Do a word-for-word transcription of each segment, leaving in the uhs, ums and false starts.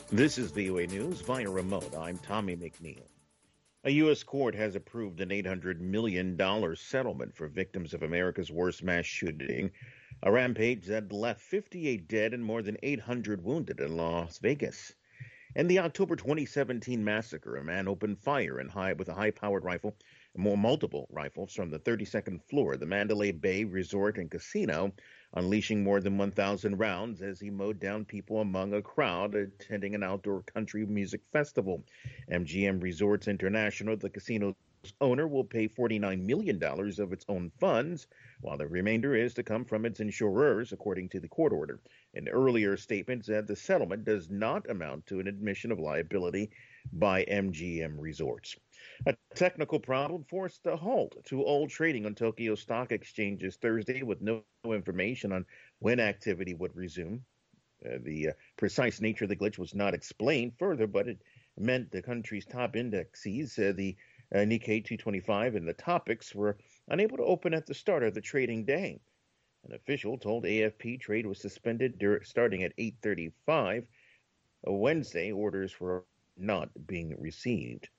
This is V O A News via remote. I'm Tommy McNeil. A U S court has approved an eight hundred million dollars settlement for victims of America's worst mass shooting, a rampage that left fifty-eight dead and more than eight hundred wounded in Las Vegas. In the October twenty seventeen massacre, a man opened fire in high, with a high-powered rifle, more multiple rifles from the thirty-second floor of the Mandalay Bay Resort and Casino, unleashing more than one thousand rounds as he mowed down people among a crowd attending an outdoor country music festival. M G M Resorts International, the casino's owner, will pay forty-nine million dollars of its own funds, while the remainder is to come from its insurers, according to the court order. An earlier statement said the settlement does not amount to an admission of liability by M G M Resorts. A technical problem forced a halt to all trading on Tokyo Stock Exchanges Thursday, with no information on when activity would resume. Uh, the uh, precise nature of the glitch was not explained further, but it meant the country's top indexes, uh, the uh, Nikkei two twenty-five and the Topix, were unable to open at the start of the trading day. An official told A F P trade was suspended dur- starting at eight thirty-five. Uh, Wednesday, orders were not being received.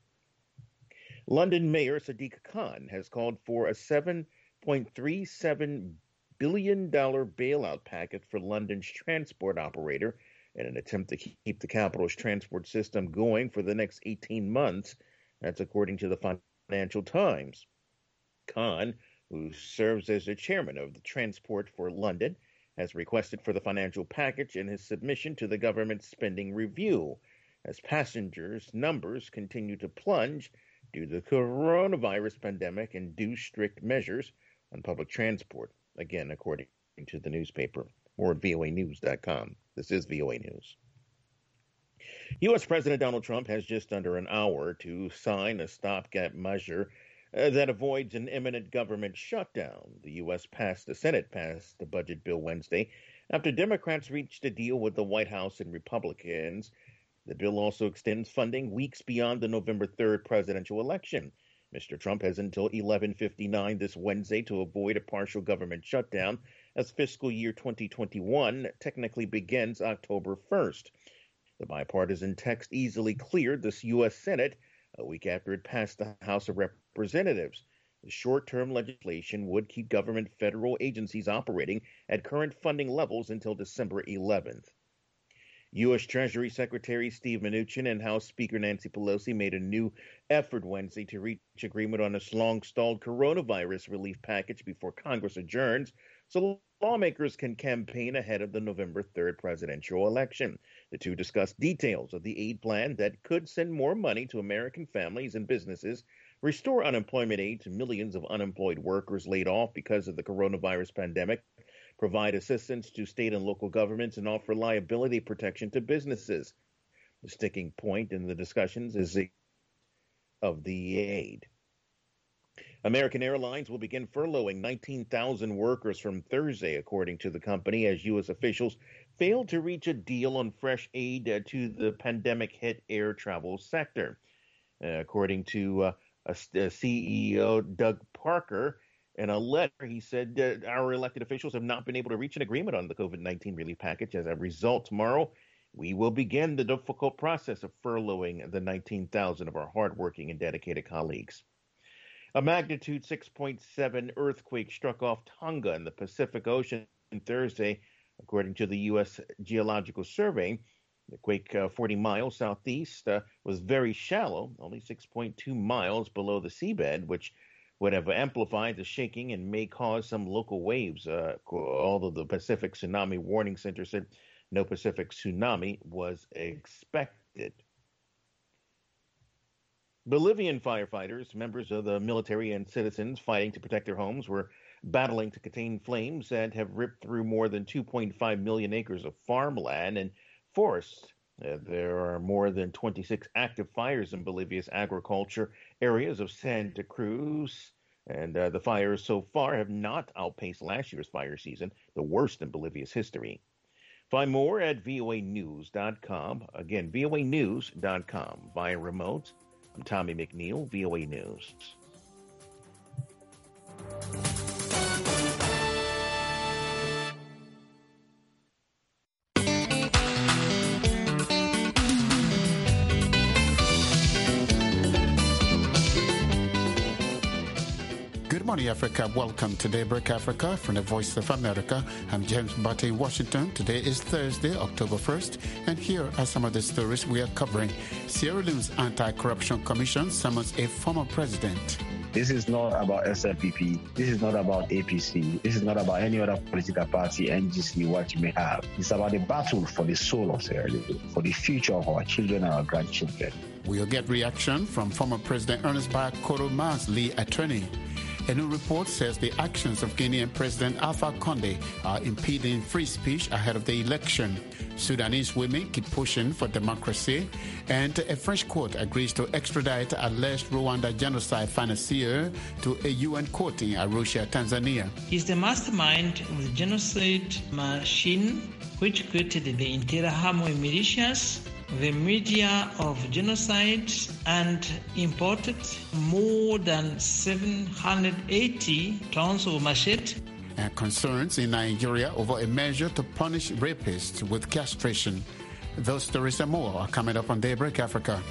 London Mayor Sadiq Khan has called for a seven point three seven billion dollars bailout package for London's transport operator in an attempt to keep the capital's transport system going for the next eighteen months. That's according to the Financial Times. Khan, who serves as the chairman of the Transport for London, has requested for the financial package in his submission to the government spending review, as passengers' numbers continue to plunge due to the coronavirus pandemic and due strict measures on public transport. Again, according to the newspaper. More at V O A news dot com. This is V O A News. U S. President Donald Trump has just under an hour to sign a stopgap measure uh, that avoids an imminent government shutdown. The U S passed, the Senate passed the budget bill Wednesday after Democrats reached a deal with the White House and Republicans. The bill also extends funding weeks beyond the November third presidential election. Mister Trump has until eleven fifty-nine this Wednesday to avoid a partial government shutdown, as fiscal year twenty twenty-one technically begins October first. The bipartisan text easily cleared the U S. Senate a week after it passed the House of Representatives. The short-term legislation would keep government federal agencies operating at current funding levels until December eleventh. U S. Treasury Secretary Steve Mnuchin and House Speaker Nancy Pelosi made a new effort Wednesday to reach agreement on this long-stalled coronavirus relief package before Congress adjourns, so lawmakers can campaign ahead of the November third presidential election. The two discussed details of the aid plan that could send more money to American families and businesses, restore unemployment aid to millions of unemployed workers laid off because of the coronavirus pandemic, provide assistance to state and local governments, and offer liability protection to businesses. The sticking point in the discussions is the of the aid. American Airlines will begin furloughing nineteen thousand workers from Thursday, according to the company, as U S officials failed to reach a deal on fresh aid uh, to the pandemic-hit air travel sector. Uh, according to uh, a, a C E O, Doug Parker, in a letter, he said, uh, our elected officials have not been able to reach an agreement on the COVID nineteen relief package. As a result, tomorrow, we will begin the difficult process of furloughing the nineteen thousand of our hardworking and dedicated colleagues. A magnitude six point seven earthquake struck off Tonga in the Pacific Ocean Thursday, according to the U S. Geological Survey. The quake, uh, forty miles southeast, uh, was very shallow, only six point two miles below the seabed, which would have amplified the shaking and may cause some local waves, uh, although the Pacific Tsunami Warning Center said no Pacific tsunami was expected. Bolivian firefighters, members of the military and citizens fighting to protect their homes, were battling to contain flames that have ripped through more than two point five million acres of farmland and forests. Uh, there are more than twenty-six active fires in Bolivia's agriculture areas of Santa Cruz, and uh, the fires so far have not outpaced last year's fire season, the worst in Bolivia's history. Find more at V O A news dot com. Again, V O A news dot com. Via remote, I'm Tommy McNeil, V O A News. morning, Africa. Welcome to Daybreak Africa from the Voice of America. I'm James Mbate in Washington. Today is Thursday, October first, and here are some of the stories we are covering. Sierra Leone's Anti-Corruption Commission summons a former president. This is not about S L P P. This is not about A P C. This is not about any other political party, N G C, what you may have. It's about the battle for the soul of Sierra Leone, for the future of our children and our grandchildren. We'll get reaction from former President Ernest Bai Koromaa's lead attorney. A new report says the actions of Guinean President Alpha Condé are impeding free speech ahead of the election. Sudanese women keep pushing for democracy, and a French court agrees to extradite alleged Rwanda genocide financier to a U N court in Arusha, Tanzania. He's the mastermind of the genocide machine which created the Interahamwe militias, the media of genocide, and imported more than seven hundred eighty tons of machete. And concerns in Nigeria over a measure to punish rapists with castration. Those stories and more are coming up on Daybreak Africa.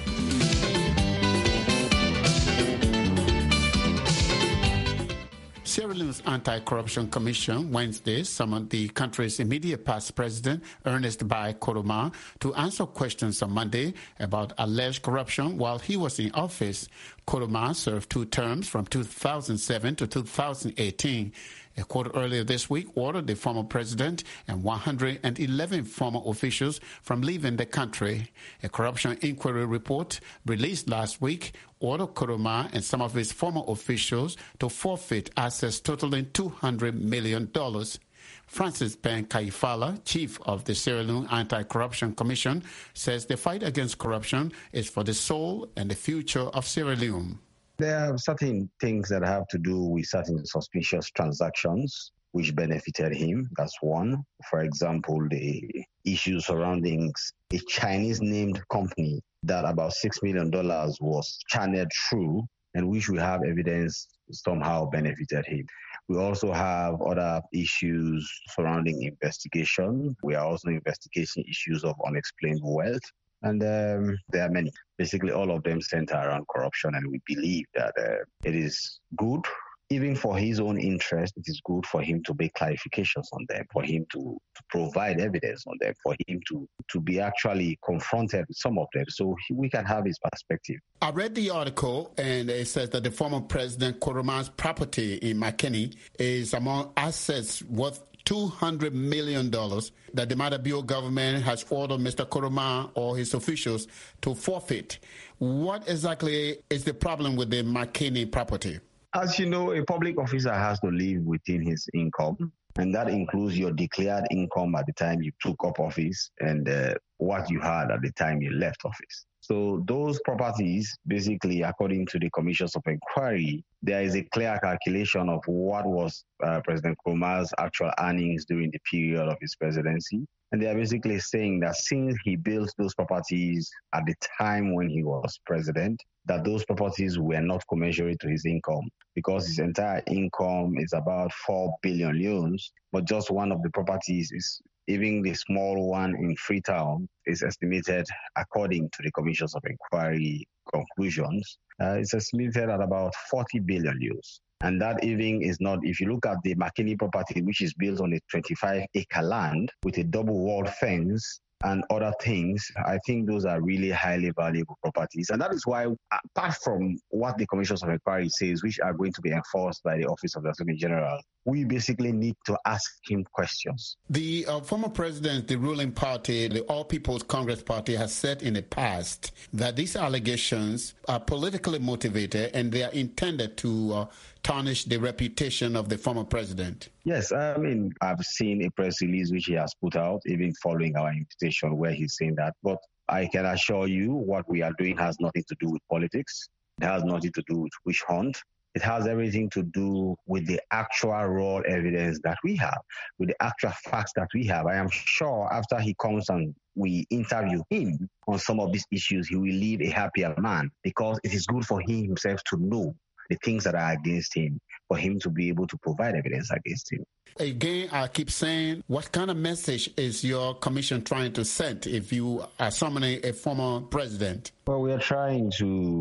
Sierra Leone's Anti-Corruption Commission Wednesday summoned the country's immediate past president, Ernest Bai Koroma, to answer questions on Monday about alleged corruption while he was in office. Koroma served two terms from two thousand seven to two thousand eighteen. A court earlier this week ordered the former president and one hundred eleven former officials from leaving the country. A corruption inquiry report released last week ordered Koroma and some of his former officials to forfeit assets totaling two hundred million dollars. Francis Ben Kaifala, chief of the Sierra Leone Anti-Corruption Commission, says the fight against corruption is for the soul and the future of Sierra Leone. There are certain things that have to do with certain suspicious transactions which benefited him. That's one. For example, the issue surrounding a Chinese-named company that about six million dollars was channeled through and which we have evidence somehow benefited him. We also have other issues surrounding investigation. We are also investigating issues of unexplained wealth. And um, there are many. Basically, all of them center around corruption, and we believe that uh, it is good, even for his own interest, it is good for him to make clarifications on them, for him to, to provide evidence on them, for him to, to be actually confronted with some of them so he, we can have his perspective. I read the article, and it says that the former President Koromaa's property in Makeni is among assets worth two hundred million dollars that the Madabio government has ordered Mister Koromaa or his officials to forfeit. What exactly is the problem with the Makeni property? As you know, a public officer has to live within his income, and that includes your declared income at the time you took up office and uh, what you had at the time you left office. So those properties, basically, according to the commissions of inquiry, there is a clear calculation of what was uh, President Koromaa's actual earnings during the period of his presidency. And they are basically saying that since he built those properties at the time when he was president, that those properties were not commensurate to his income because his entire income is about four billion leones, but just one of the properties is, even the small one in Freetown, is estimated, according to the commissions of inquiry conclusions, uh, it's estimated at about forty billion leones. And that even is not, if you look at the Makeni property, which is built on a twenty-five acre land with a double walled fence and other things, I think those are really highly valuable properties. And that is why, apart from what the commissions of inquiry says, which are going to be enforced by the Office of the Attorney General, we basically need to ask him questions. The uh, former president, the ruling party, the All People's Congress Party, has said in the past that these allegations are politically motivated and they are intended to uh, tarnish the reputation of the former president. Yes, I mean, I've seen a press release which he has put out, even following our invitation, where he's saying that. But I can assure you what we are doing has nothing to do with politics. It has nothing to do with witch hunt. It has everything to do with the actual raw evidence that we have, with the actual facts that we have. I am sure after he comes and we interview him on some of these issues, he will leave a happier man, because it is good for him himself to know the things that are against him, for him to be able to provide evidence against him. Again, I keep saying, what kind of message is your commission trying to send if you are summoning a former president? Well, we are trying to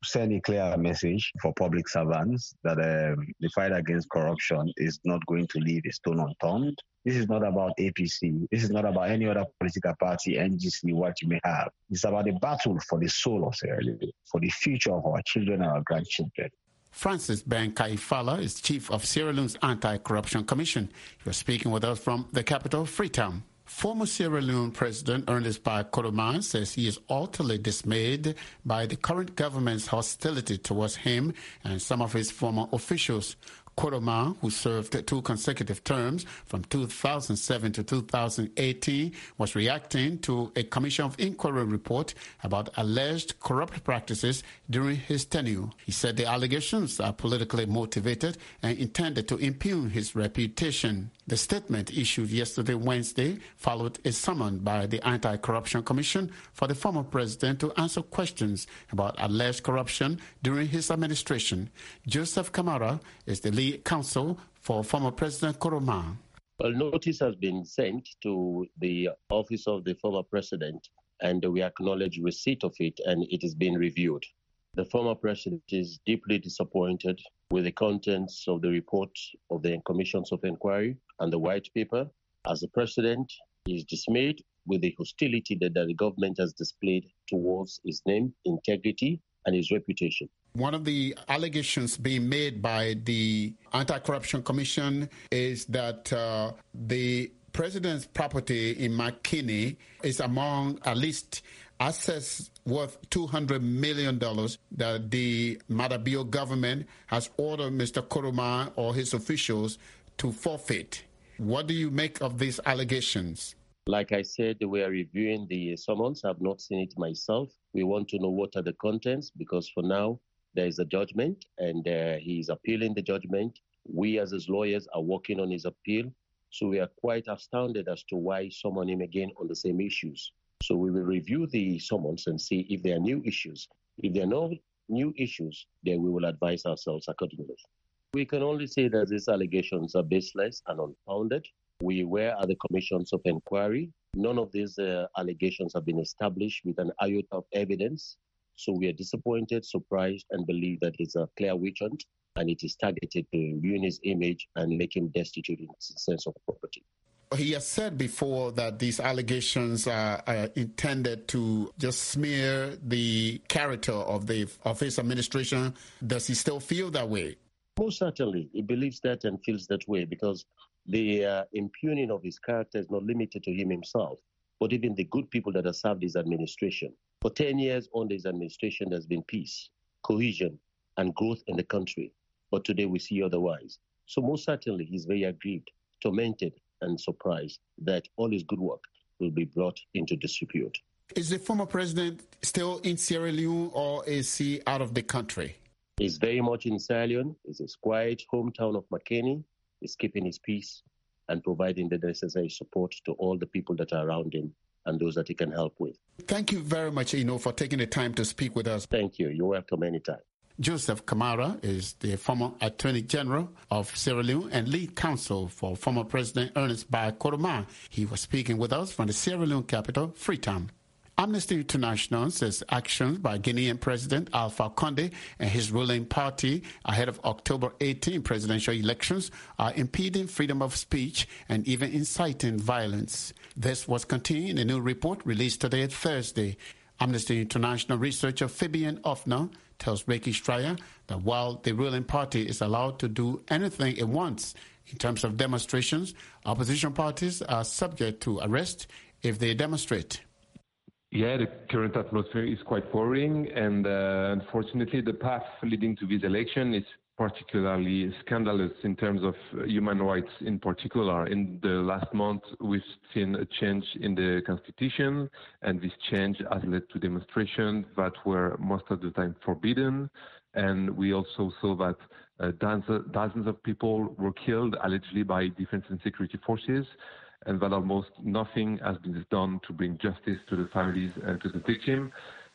send a clear message for public servants that um, the fight against corruption is not going to leave a stone unturned. This is not about A P C. This is not about any other political party, N G C, what you may have. It's about a battle for the soul of Sierra Leone, for the future of our children and our grandchildren. Francis Ben Kaifala is chief of Sierra Leone's Anti-Corruption Commission. He was speaking with us from the capital, Freetown. Former Sierra Leone President Ernest Bai Koroma says he is utterly dismayed by the current government's hostility towards him and some of his former officials. Koroma, who served two consecutive terms from two thousand seven to two thousand eighteen, was reacting to a Commission of Inquiry report about alleged corrupt practices during his tenure. He said the allegations are politically motivated and intended to impugn his reputation. The statement issued yesterday, Wednesday, followed a summons by the Anti-Corruption Commission for the former president to answer questions about alleged corruption during his administration. Joseph Kamara is the lead counsel for former President Koroma. Well, notice has been sent to the office of the former president, and we acknowledge receipt of it, and it is being reviewed. The former president is deeply disappointed with the contents of the report of the commissions of inquiry and the white paper. As the president, he is dismayed with the hostility that the government has displayed towards his name, integrity, and his reputation. One of the allegations being made by the Anti-Corruption Commission is that uh, the president's property in McKinney is among at least assets worth two hundred million dollars that the Madabio government has ordered Mister Koroma or his officials to forfeit. What do you make of these allegations? Like I said, we are reviewing the summons. I've not seen it myself. We want to know what are the contents, because for now, there is a judgment, and uh, he is appealing the judgment. We as his lawyers are working on his appeal. So we are quite astounded as to why summon him again on the same issues. So we will review the summons and see if there are new issues. If there are no new issues, then we will advise ourselves accordingly. We can only say that these allegations are baseless and unfounded. We were at the commissions of inquiry. None of these uh, allegations have been established with an iota of evidence. So we are disappointed, surprised, and believe that it's a clear witch hunt, and it is targeted to ruin his image and make him destitute in his sense of property. He has said before that these allegations are, are intended to just smear the character of the of his administration. Does he still feel that way? Most certainly. He believes that and feels that way, because the uh, impugning of his character is not limited to him himself, but even the good people that have served his administration. For ten years under his administration, there's been peace, cohesion, and growth in the country. But today we see otherwise. So most certainly he's very aggrieved, tormented, and surprised that all his good work will be brought into disrepute. Is the former president still in Sierra Leone, or is he out of the country? He's very much in Sierra Leone. It's his quiet hometown of McKinney. He's keeping his peace and providing the necessary support to all the people that are around him and those that he can help with. Thank you very much, Eno, for taking the time to speak with us. Thank you. You're welcome anytime. Joseph Kamara is the former Attorney General of Sierra Leone and lead counsel for former President Ernest Bai Koroma. He was speaking with us from the Sierra Leone capital, Freetown. Amnesty International says actions by Guinean President Alpha Condé and his ruling party ahead of October eighteenth presidential elections are impeding freedom of speech and even inciting violence. This was contained in a new report released today, Thursday. Amnesty International researcher Fabian Offner tells Ricky Stryer that while the ruling party is allowed to do anything it wants in terms of demonstrations, opposition parties are subject to arrest if they demonstrate. Yeah, the current atmosphere is quite worrying, and uh, unfortunately the path leading to this election is particularly scandalous in terms of human rights in particular. In the last month, we've seen a change in the constitution, and this change has led to demonstrations that were most of the time forbidden. And we also saw that uh, dozens, dozens of people were killed, allegedly by defense and security forces, and that almost nothing has been done to bring justice to the families and to the victims.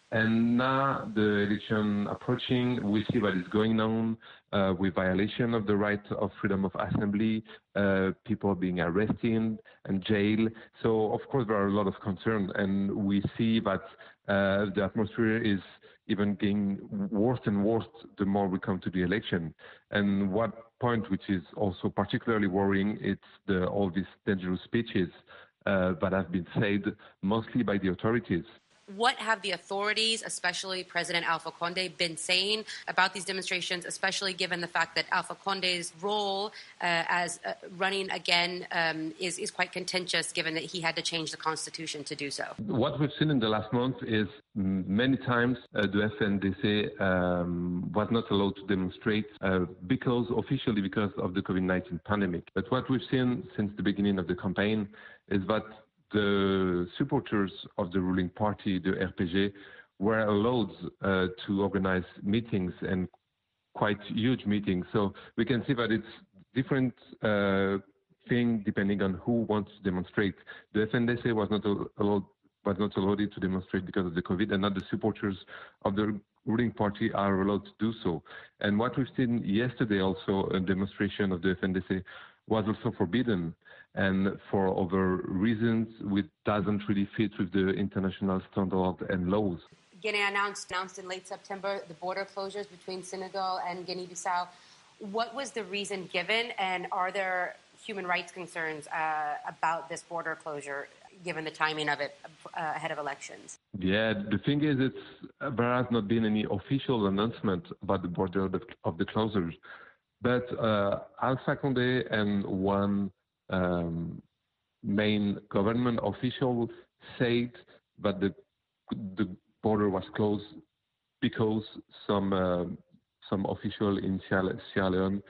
And now the election approaching, we see what is going on uh, with violation of the right of freedom of assembly, uh, people being arrested and jailed. So, of course, there are a lot of concerns, and we see that uh, the atmosphere is even getting worse and worse the more we come to the election. And what point, which is also particularly worrying, it's the, all these dangerous speeches uh, that have been said mostly by the authorities. What have the authorities, especially President Alpha Condé, been saying about these demonstrations, especially given the fact that Alpha Condé's role uh, as uh, running again um, is, is quite contentious, given that he had to change the constitution to do so? What we've seen in the last month is many times uh, the F N D C um, was not allowed to demonstrate uh, because officially because of the COVID nineteen pandemic. But what we've seen since the beginning of the campaign is that the supporters of the ruling party, the R P G, were allowed uh, to organize meetings and quite huge meetings. So we can see that it's different uh, thing depending on who wants to demonstrate. The F N D C was not allowed was not allowed to demonstrate because of the COVID, and not the supporters of the ruling party are allowed to do so. And what we've seen yesterday also, a demonstration of the F N D C was also forbidden, and for other reasons which doesn't really fit with the international standard and laws. Guinea announced, announced in late September the border closures between Senegal and Guinea-Bissau. What was the reason given, and are there human rights concerns uh, about this border closure, given the timing of it uh, ahead of elections? Yeah, the thing is, it's, there has not been any official announcement about the border of the, of the closures. But uh, Alpha Condé and one um, main government official said that the the border was closed because some uh, some official in Sierra Leone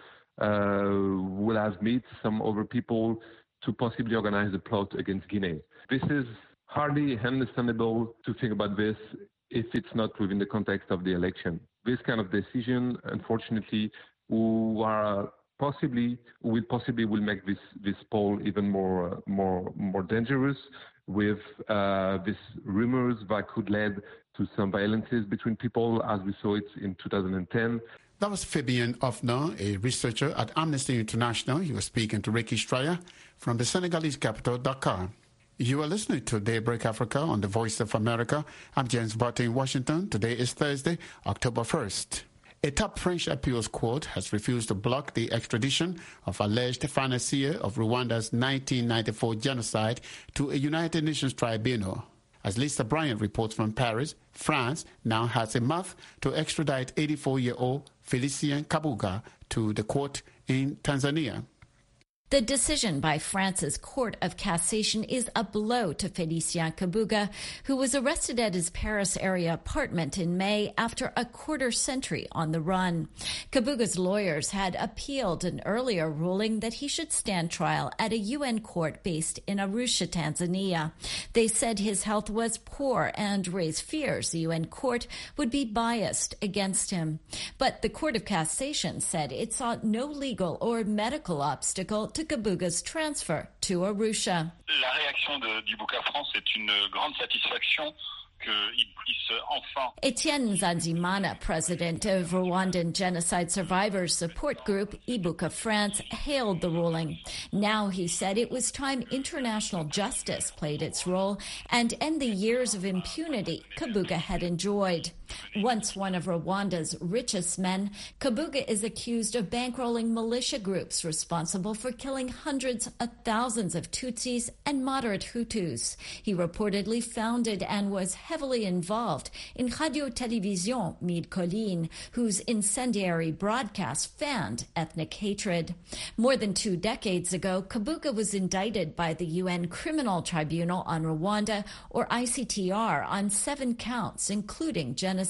uh, will have met some other people to possibly organize a plot against Guinea. This is hardly understandable to think about this if it's not within the context of the election. This kind of decision, unfortunately, who are possibly will possibly will make this this poll even more uh, more more dangerous with uh, these rumors that could lead to some violences between people, as we saw it in two thousand ten. That was Fabien Offner, a researcher at Amnesty International. He was speaking to Ricky Stryer from the Senegalese capital, Dakar. You are listening to Daybreak Africa on the Voice of America. I'm James Barton in Washington. Today is Thursday, October first. A top French appeals court has refused to block the extradition of alleged financier of Rwanda's nineteen ninety-four genocide to a United Nations tribunal. As Lisa Bryant reports from Paris, France now has a month to extradite eighty-four-year-old Félicien Kabuga to the court in Tanzania. The decision by France's Court of Cassation is a blow to Félicien Kabuga, who was arrested at his Paris area apartment in May after a quarter century on the run. Kabuga's lawyers had appealed an earlier ruling that he should stand trial at a U N court based in Arusha, Tanzania. They said his health was poor and raised fears the U N court would be biased against him. But the Court of Cassation said it saw no legal or medical obstacle to Kabuga's transfer to Arusha. La réaction de, du Bouka France est une grande satisfaction qu'il puisse enfin... Etienne Nzanzimana, president of Rwandan Genocide Survivors Support Group, Ibuka France, hailed the ruling. Now, he said, it was time international justice played its role and end the years of impunity Kabuga had enjoyed. Once one of Rwanda's richest men, Kabuga is accused of bankrolling militia groups responsible for killing hundreds of thousands of Tutsis and moderate Hutus. He reportedly founded and was heavily involved in Radio Télévision Midi Colline, whose incendiary broadcast fanned ethnic hatred. More than two decades ago, Kabuga was indicted by the U N Criminal Tribunal on Rwanda, or I C T R, on seven counts, including genocide.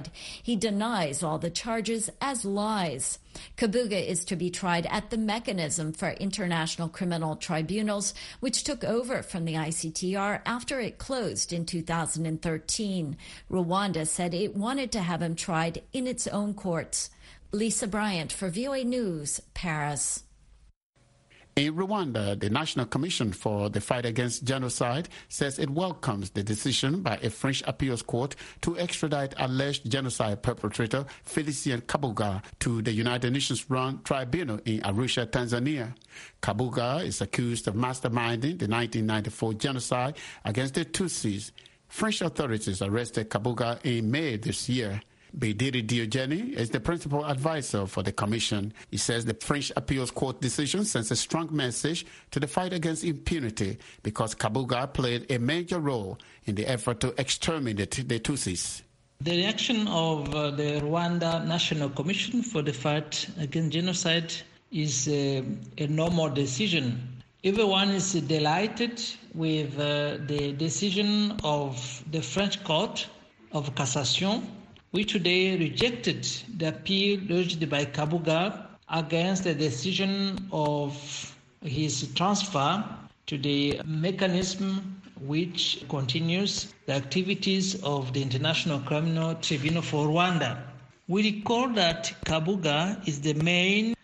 He denies all the charges as lies. Kabuga is to be tried at the Mechanism for International Criminal Tribunals, which took over from the I C T R after it closed in two thousand thirteen. Rwanda said it wanted to have him tried in its own courts. Lisa Bryant for V O A News, Paris. In Rwanda, the National Commission for the Fight Against Genocide says it welcomes the decision by a French appeals court to extradite alleged genocide perpetrator Felicien Kabuga to the United Nations-run tribunal in Arusha, Tanzania. Kabuga is accused of masterminding the nineteen ninety-four genocide against the Tutsis. French authorities arrested Kabuga in May this year. Bidiri Diogene is the principal advisor for the commission. He says the French appeals court decision sends a strong message to the fight against impunity because Kabuga played a major role in the effort to exterminate the Tutsis. The reaction of uh, the Rwanda National Commission for the Fight Against Genocide is uh, a normal decision. Everyone is delighted with uh, the decision of the French Court of Cassation, which today rejected the appeal lodged by Kabuga against the decision of his transfer to the mechanism which continues the activities of the International Criminal Tribunal for Rwanda. We recall that Kabuga is the main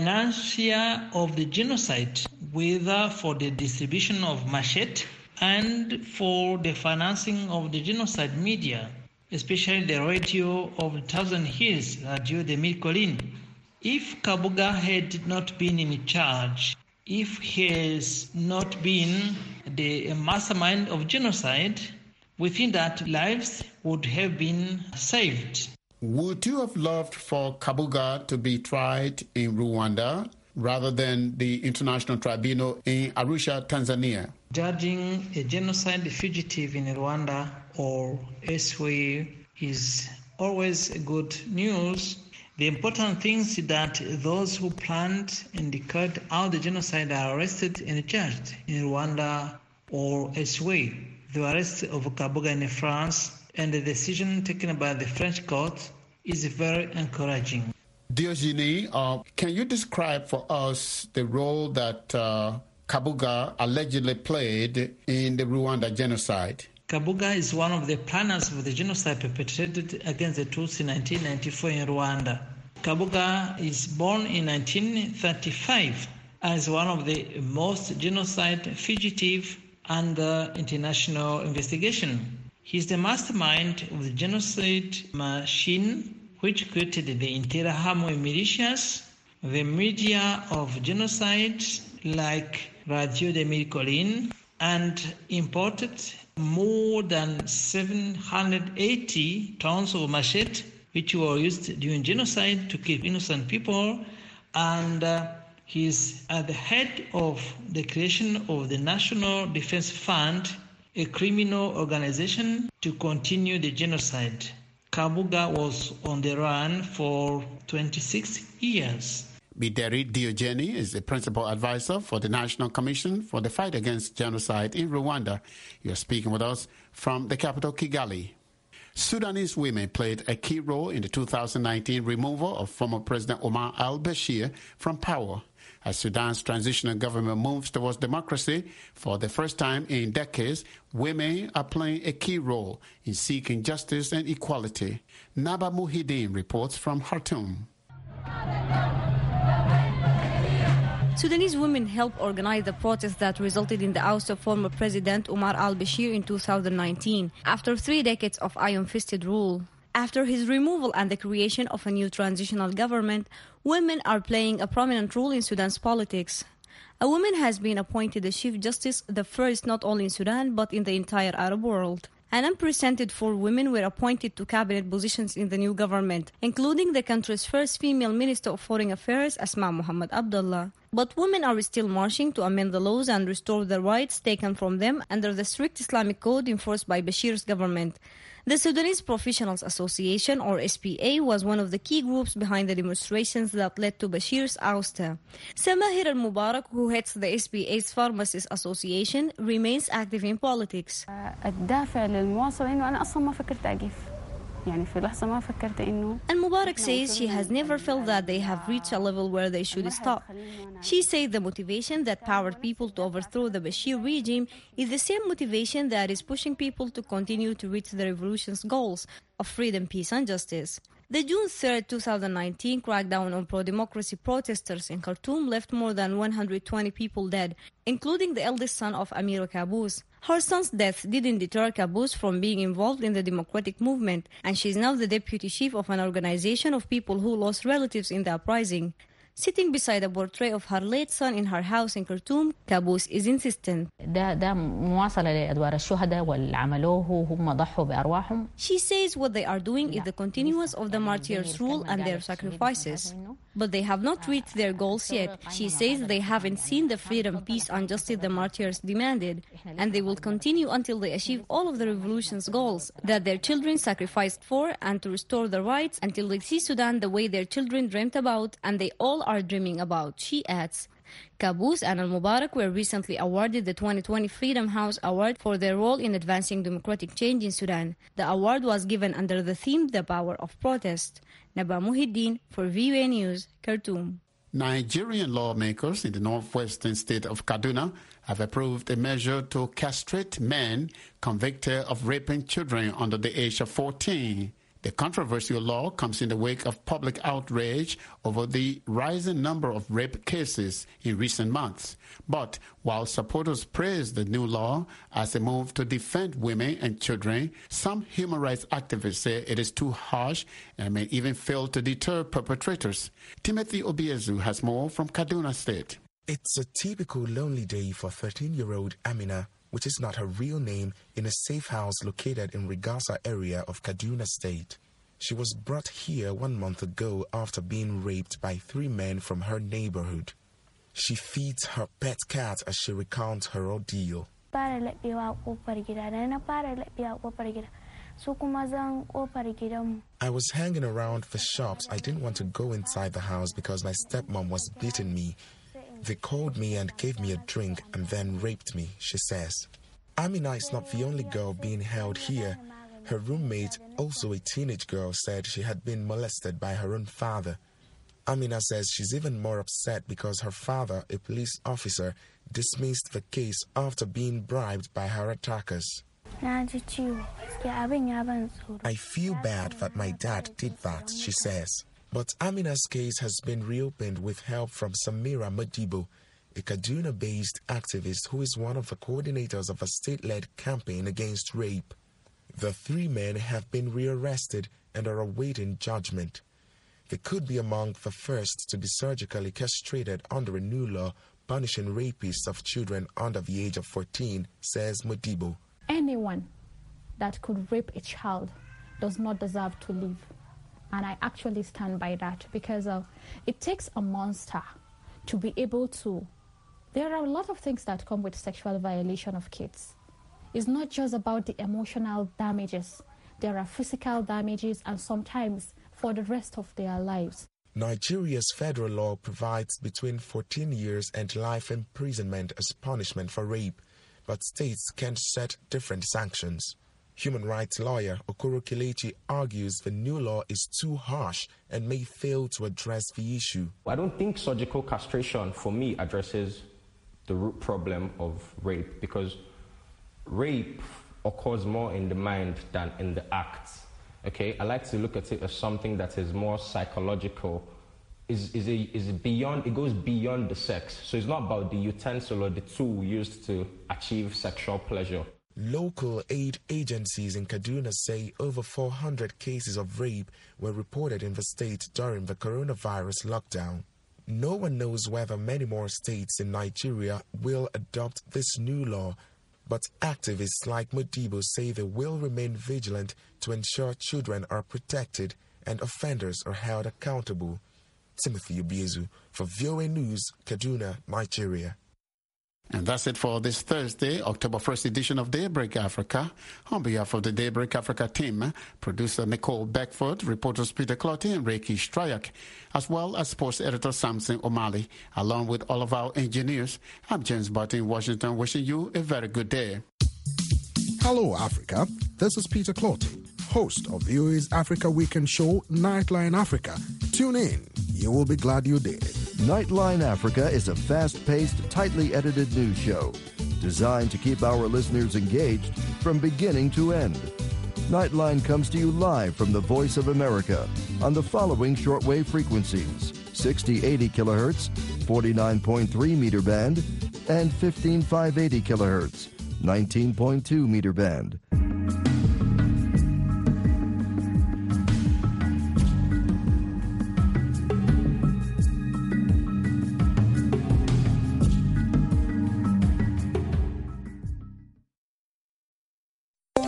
financier of the genocide, whether for the distribution of machete and for the financing of the genocide media, especially the radio of Thousand Hills, Radio des Mille Collines. If Kabuga had not been in charge, if he has not been the mastermind of genocide, we think that lives would have been saved. Would you have loved for Kabuga to be tried in Rwanda rather than the International Tribunal in Arusha, Tanzania? Judging a genocide fugitive in Rwanda or elsewhere is always good news. The important thing is that those who planned and carried out the genocide are arrested and judged in Rwanda or elsewhere. The arrest of Kabuga in France and the decision taken by the French court is very encouraging. Diogene, uh, can you describe for us the role that uh, Kabuga allegedly played in the Rwanda genocide? Kabuga is one of the planners of the genocide perpetrated against the Tutsi in nineteen ninety-four in Rwanda. Kabuga is born in nineteen thirty-five as one of the most genocide fugitive under international investigation. He is the mastermind of the genocide machine which created the Interahamwe militias, the media of genocide like Radio des Mille Collines, and imported more than seven hundred eighty tons of machete which were used during genocide to kill innocent people, and uh, he is at the head of the creation of the National Defense Fund, a criminal organization to continue the genocide. Kabuga was on the run for twenty-six years. Bidiri Diogene is the principal advisor for the National Commission for the Fight Against Genocide in Rwanda. You're speaking with us from the capital, Kigali. Sudanese women played a key role in the two thousand nineteen removal of former President Omar al-Bashir from power. As Sudan's transitional government moves towards democracy, for the first time in decades, women are playing a key role in seeking justice and equality. Naba Muhyiddin reports from Khartoum. Sudanese women helped organize the protests that resulted in the oust of former President Omar al-Bashir in two thousand nineteen, after three decades of iron-fisted rule. After his removal and the creation of a new transitional government, women are playing a prominent role in Sudan's politics. A woman has been appointed the Chief Justice, the first not only in Sudan but in the entire Arab world. An unprecedented four women were appointed to cabinet positions in the new government, including the country's first female Minister of Foreign Affairs, Asma Muhammad Abdullah. But women are still marching to amend the laws and restore the rights taken from them under the strict Islamic code enforced by Bashir's government. The Sudanese Professionals Association, or S P A, was one of the key groups behind the demonstrations that led to Bashir's ouster. Samahir al-Mubarak, who heads the S P A's Pharmacists Association, remains active in politics. الدافع للمواصلين وأنا أصلاً ما فكرت أقف. يعني في لحظة ما فكرت إنه. Al-Mubarak says she has never felt that they have reached a level where they should stop. She says the motivation that powered people to overthrow the Bashir regime is the same motivation that is pushing people to continue to reach the revolution's goals of freedom, peace and justice. The June third, twenty nineteen crackdown on pro-democracy protesters in Khartoum left more than one hundred twenty people dead, including the eldest son of Amira Qaboos. Her son's death didn't deter Qaboos from being involved in the democratic movement, and she is now the deputy chief of an organization of people who lost relatives in the uprising. Sitting beside a portrait of her late son in her house in Khartoum, Qaboos is insistent. She says what they are doing is the continuance of the martyrs' rule and their sacrifices. But they have not reached their goals yet. She says they haven't seen the freedom, peace and justice the martyrs demanded, and they will continue until they achieve all of the revolution's goals that their children sacrificed for, and to restore the rights until they see Sudan the way their children dreamt about and they all are dreaming about, she adds. Qaboos and Al-Mubarak were recently awarded the twenty twenty Freedom House Award for their role in advancing democratic change in Sudan. The award was given under the theme The Power of Protest. Naba Muhiddin for V O A News, Khartoum. Nigerian lawmakers in the northwestern state of Kaduna have approved a measure to castrate men convicted of raping children under the age of fourteen. The controversial law comes in the wake of public outrage over the rising number of rape cases in recent months. But while supporters praise the new law as a move to defend women and children, some human rights activists say it is too harsh and may even fail to deter perpetrators. Timothy Obiezu has more from Kaduna State. It's a typical lonely day for thirteen-year-old Amina, which is not her real name, in a safe house located in Rigasa area of Kaduna State. She was brought here one month ago after being raped by three men from her neighborhood. She feeds her pet cat as she recounts her ordeal. I was hanging around for shops. I didn't want to go inside the house because my stepmom was beating me. They called me and gave me a drink and then raped me, she says. Amina is not the only girl being held here. Her roommate, also a teenage girl, said she had been molested by her own father. Amina says she's even more upset because her father, a police officer, dismissed the case after being bribed by her attackers. I feel bad that my dad did that, she says. But Amina's case has been reopened with help from Samira Madibo, a Kaduna-based activist who is one of the coordinators of a state-led campaign against rape. The three men have been rearrested and are awaiting judgment. They could be among the first to be surgically castrated under a new law punishing rapists of children under the age of fourteen, says Madibo. Anyone that could rape a child does not deserve to live. And I actually stand by that because uh, it takes a monster to be able to... There are a lot of things that come with sexual violation of kids. It's not just about the emotional damages. There are physical damages and sometimes for the rest of their lives. Nigeria's federal law provides between fourteen years and life imprisonment as punishment for rape, but states can set different sanctions. Human rights lawyer Okoro Kelechi argues the new law is too harsh and may fail to address the issue. I don't think surgical castration, for me, addresses the root problem of rape, because rape occurs more in the mind than in the acts. Okay, I like to look at it as something that is more psychological. Is is a, is beyond. It goes beyond the sex. So it's not about the utensil or the tool used to achieve sexual pleasure. Local aid agencies in Kaduna say over four hundred cases of rape were reported in the state during the coronavirus lockdown. No one knows whether many more states in Nigeria will adopt this new law, but activists like Modibo say they will remain vigilant to ensure children are protected and offenders are held accountable. Timothy Obiezu for V O A News, Kaduna, Nigeria. And that's it for this Thursday, October first edition of Daybreak Africa. On behalf of the Daybreak Africa team, producer Nicole Beckford, reporters Peter Clotty and Reiki Strayak, as well as sports editor Samson O'Malley, along with all of our engineers, I'm James Barton in Washington, wishing you a very good day. Hello, Africa. This is Peter Clotty, host of V O A's Africa Weekend show, Nightline Africa. Tune in. You will be glad you did. Nightline Africa is a fast-paced, tightly edited news show designed to keep our listeners engaged from beginning to end. Nightline comes to you live from the Voice of America on the following shortwave frequencies: sixty eighty kilohertz, forty-nine point three meter band, and fifteen five eighty kilohertz, nineteen point two meter band.